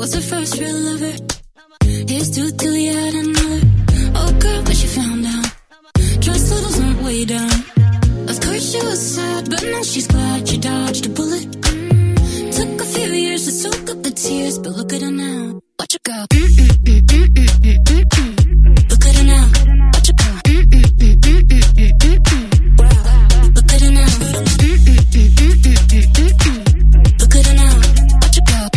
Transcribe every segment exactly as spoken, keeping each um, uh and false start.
was her first real lover. Here's to till he had another. Oh girl, but she found out trust levels went way down. Of course she was sad, but now she's glad she dodged a bullet. Took a few years to soak up the tears, but look at her now. Watch her go. Look at her now. Watch her go. Look at her now. Look at her now. Watch her go.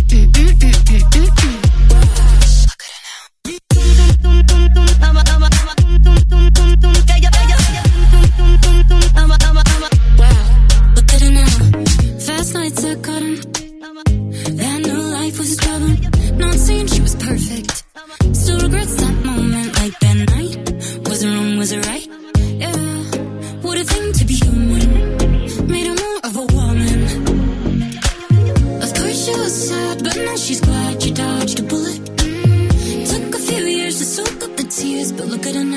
Look at her now. Fast nights I caught him. That new life was his problem. Not saying she was perfect. Still regrets that moment. Like that night. Was it wrong? Was it right? Yeah. What a thing to be human. Made her more of a woman. Of course she was sad, but now she's glad she dodged a bullet. Took a few years to soak up the tears, but look at her now.